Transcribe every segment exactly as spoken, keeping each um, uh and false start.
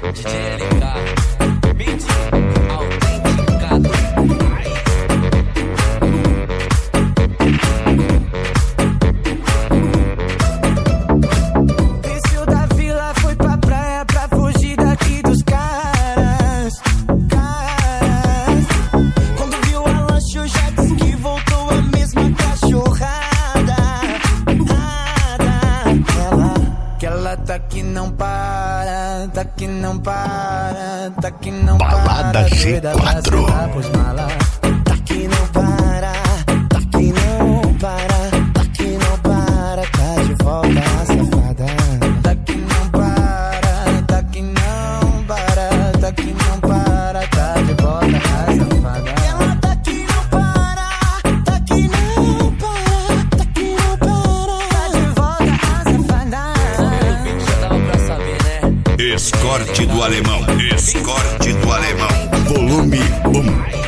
D J L K, beat autenticado. Desceu da vila, foi pra praia pra fugir daqui dos caras, caras. Quando viu a lancha já disse que voltou a mesma cachorrada, ela, que ela tá que não para, tá que não para, tá que não para. Balada G quatro. Tá que não para, tá que não para, tá que não para, tá de volta a safada. Tá que não para, tá que não para, tá que não para, tá de volta a safada. Ela tá que não para, tá que não para, tá que não para, tá de volta a safada. O beat já dava pra saber, né? Escorte do Alemão. Escorte do Alemão. Volume um.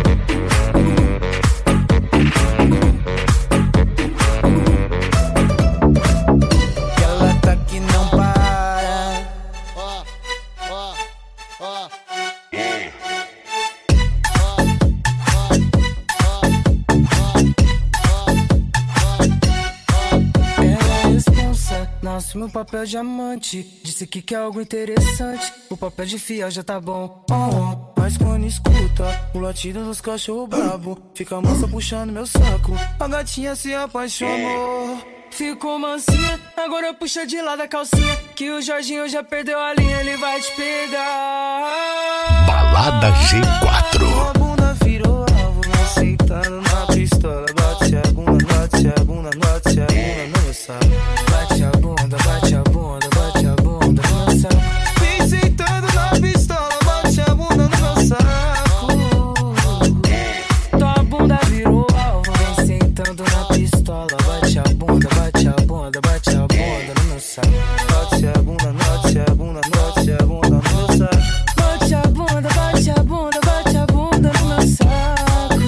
Ela tá que não para. Ó, ó, ó. Ela é responsa, não assume o papel diamante. Disse que quer algo interessante, o papel de fiel já tá bom. Oh, oh. Mas quando escuta o latido dos cachorros brabo, fica a moça puxando meu saco. A gatinha se apaixonou, ficou mansinha, agora puxa de lado a calcinha. Que o Jorginho já perdeu a linha, ele vai te pegar. Balada G quatro. A bunda virou alvo, aceitando na pistola. Bate a bunda, bate a bunda, bate a bunda no meu saco. Bate a bunda, bate a bunda, bate a bunda no meu saco. Vem sentando na pistola, bate a bunda no meu saco. Tua bunda virou alvo, vem sentando na pistola. Bate a bunda, bate a bunda, bate a bunda no meu saco. Bate a bunda, bate a bunda, bate a bunda no meu saco. Bate a bunda, bate a bunda, bate a bunda no meu saco.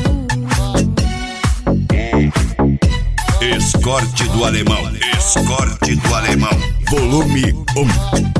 Escorte do Alemão. Escorte do Alemão. Volume um.